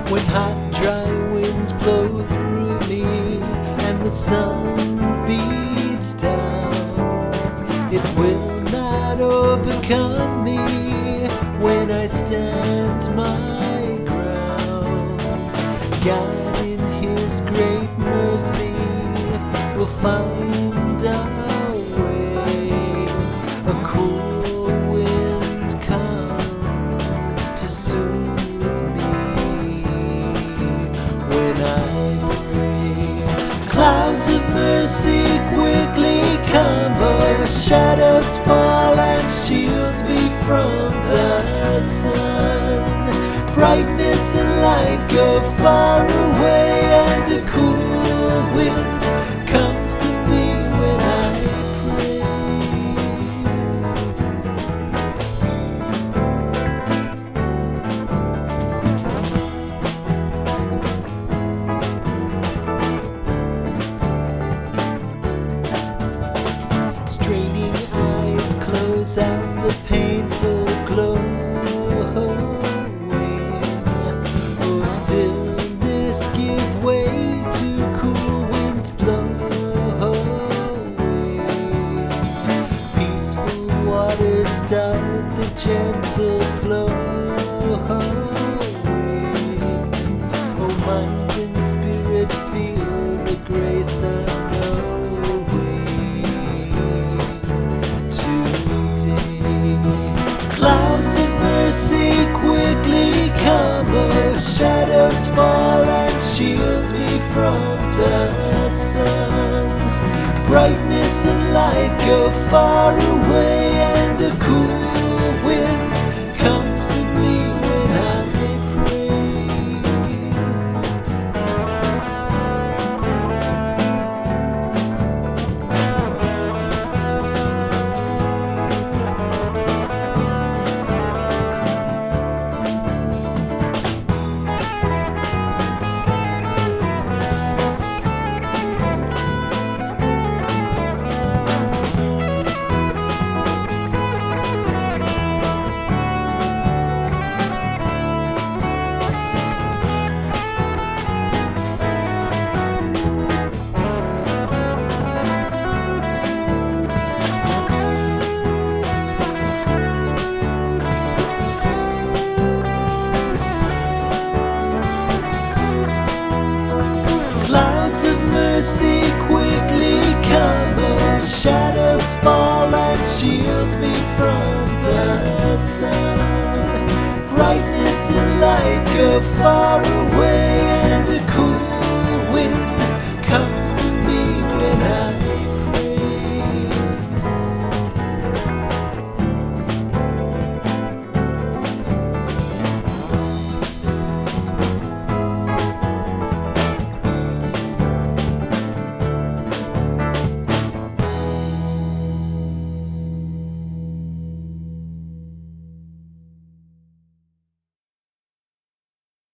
When hot, dry winds blow through me and the sun beats down, it will not overcome me when I stand my ground. God in His great mercy will find our way. A cool wind comes to soothe me when I pray. Clouds of mercy quickly come, shadows fall and shields me from the sun. Brightness and light go far away, and a cool wind comes to me when I pray. Straining eyes close out the painful glowing. Oh, stillness give way to cool winds blowing. Peaceful waters start the gentle flow. Oh, mind and spirit feel the grace I'm mercy quickly come, shadows fall and shield me from the sun. Brightness and light go far away, and a cool wind comes to me when I mercy quickly come, shadows fall and shield me from the sun. Brightness and light go far away, and a cool